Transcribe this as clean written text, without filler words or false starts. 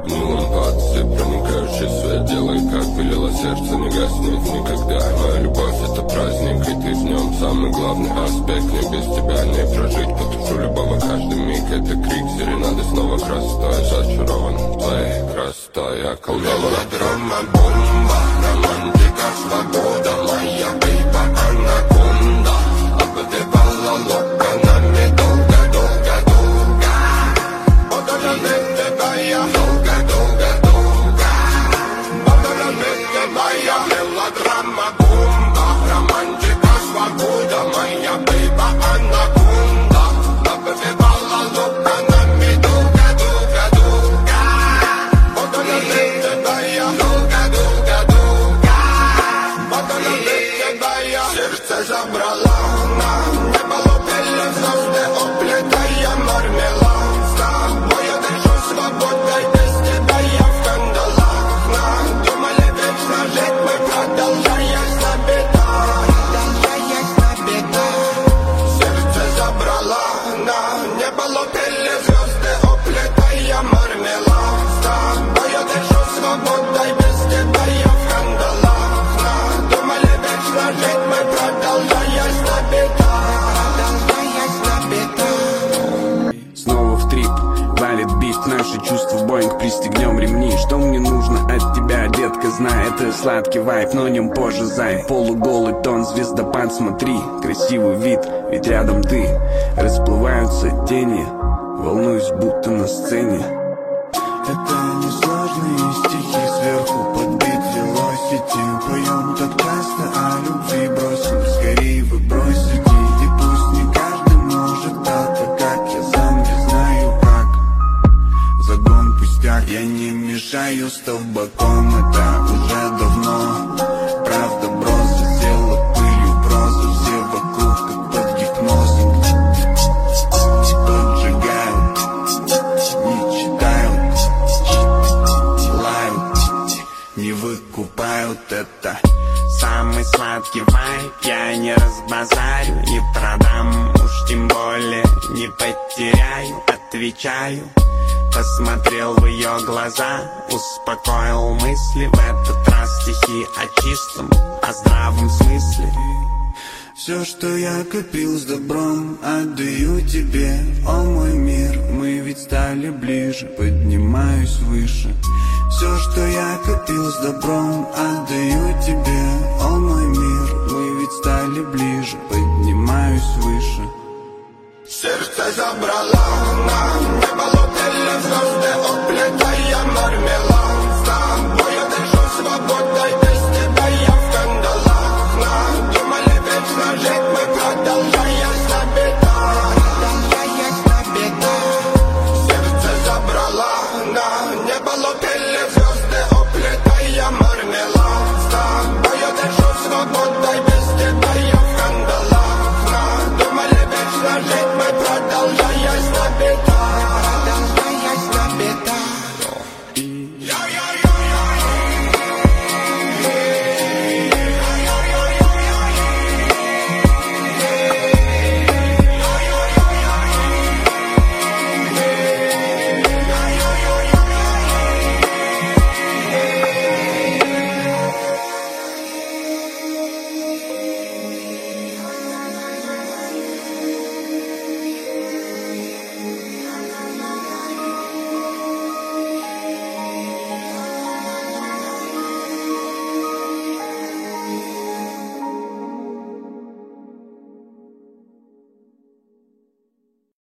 огни лампады, проникающий свет, делай как велело сердце, не гаснет никогда. Моя любовь — это праздник, и ты в нем самый главный аспект. Мне без тебя не прожить, потушу любого каждый миг. Это крик серенады, снова красотой, зачарован твоей красотой. Я колдован. Драма-бомба, романтика, свобода, моя бейба, анаконда. Обдевала локонами долго-долго-долго. Водолазette моя, долго-долго-долго. Водолазette моя, мелодрама-бомба, романтика, свобода, моя бейба, анаконда. Обдевала локонами долго-долго-долго. Водолазette моя, долго-долго-долго. Водолазette моя, сердце забрала на небо, лопели звезды, оплетая мармелад. С тобой я дышу свободой, без тебя я в кандалах. Надумали вечно жить мы, продолжаясь на бедах. Сердце забрала на небо, лопели звезды, оплетая мармелад. С тобой я дышу свободой, без тебя я в кандалах. Надумали вечно жить мы, продолжаясь на бедах. Снова в трип, валит бит, наши чувства Боинг, пристегнем ремни. Что мне нужно от тебя, детка, знай, это сладкий вайб, но нем позже зай. Полуголый тон, звездопад, смотри, красивый вид, ведь рядом ты. Расплываются тени, волнуюсь, будто на сцене. Это несложные стихи, сверху подбит велосити. Поем так часто о любви, бросим, скорее вы бросите. И пусть не каждый может это, как я сам не знаю как. Загон пустяк, я не мешаю с табаком, это уже давно. Правда, бросу села пылью, проза, все вокруг, как под гипнозом. Поджигают, не читают, лают, не выкупают это. Самый сладкий вайб, я не разбазарю, не продам, уж тем более не потеряю, отвечаю. Посмотрел в ее глаза, успокоил мысли. В этот раз стихи о чистом, о здравом смысле. Все, что я копил с добром, отдаю тебе, о мой мир. Мы ведь стали ближе, поднимаюсь выше. Все, что я копил с добром, отдаю тебе, о мой мир. Мы ведь стали ближе, поднимаюсь выше. Сердце забрала на небо, лопели звезды, оплетая мармелад. С тобой я дышу свободой, без тебя я в кандалах. Надумали вечно жить мы, продолжаясь на бедах. Сердце забрала на небо, лопели звезды, оплетая мармелад. С тобой я дышу свободой, без тебя я